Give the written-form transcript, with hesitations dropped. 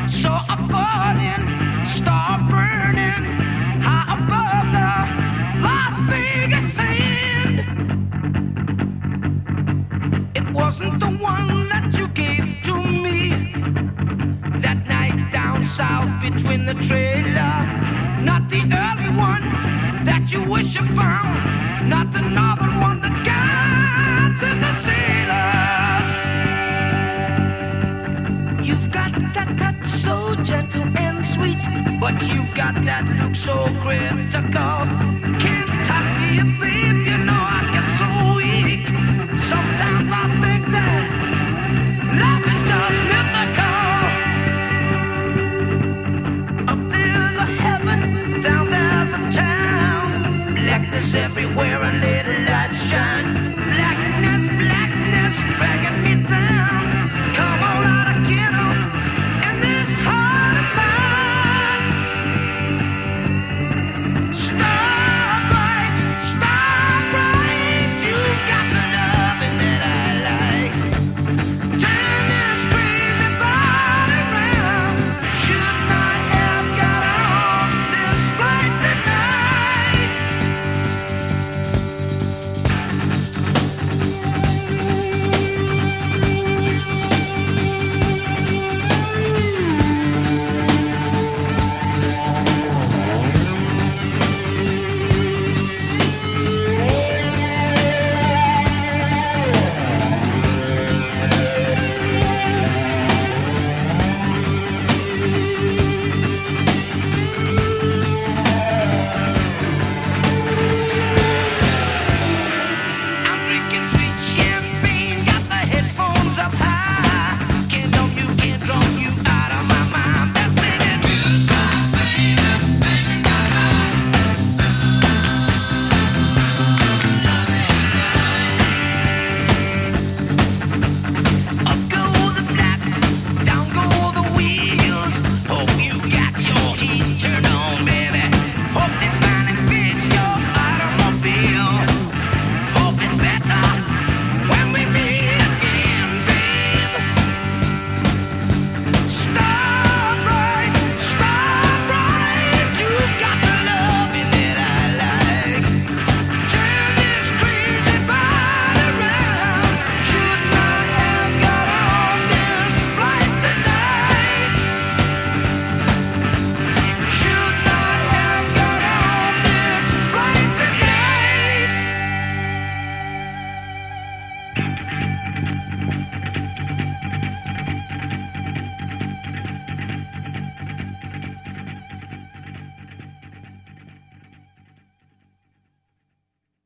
So I fall in, start burning high above the Las Vegas sand. It wasn't the one that you gave to me that night down south between the trailer. Not the early one that you wish upon, not the northern one, the guides and the sailors. You've got that touch so gentle and sweet, but you've got that look so critical. Can't talk to you, babe, you know I get so weak. Sometimes I think that love is just me.